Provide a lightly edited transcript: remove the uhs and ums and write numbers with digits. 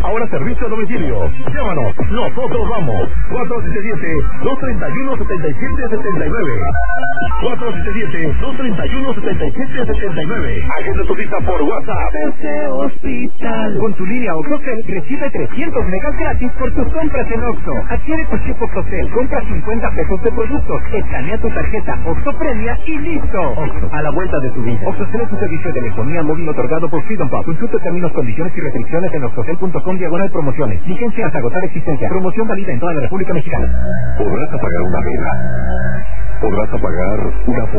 Ahora servicio a domicilio. Llámanos, nosotros vamos. 477-231-7779. 477-231-7779. Agenda tu cita por WhatsApp. PC Hospital. Con tu línea OXXOCEL recibe 300 megas gratis por tus compras en Oxxo. Adquiere tu chip OXXOCEL, compra 50 pesos de productos, escanea tu tarjeta OXXO Premia y listo. Oxxo, a la vuelta de tu vida. OXXOCEL es un servicio de telefonía móvil otorgado por Freedom Pub. Consulta términos, condiciones y restricciones en oxxocel.com/promociones. Vigencia hasta agotar existencia. Promoción válida en toda la República Mexicana. Podrás apagar una vela. Podrás apagar una